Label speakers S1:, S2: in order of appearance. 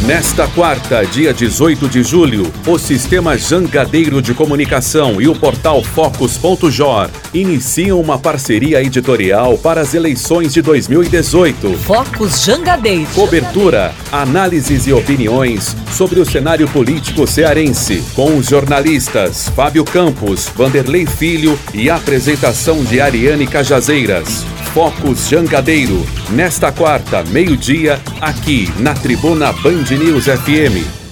S1: Nesta quarta, dia 18 de julho, o Sistema Jangadeiro de Comunicação e o portal Focus.jor iniciam uma parceria editorial para as eleições de 2018.
S2: Focus Jangadeiro.
S1: Cobertura, análises e opiniões sobre o cenário político cearense, com os jornalistas Fábio Campos, Vanderlei Filho e a apresentação de Ariane Cajazeiras. Focus Jangadeiro, nesta quarta, meio-dia, aqui na Tribuna Band News FM.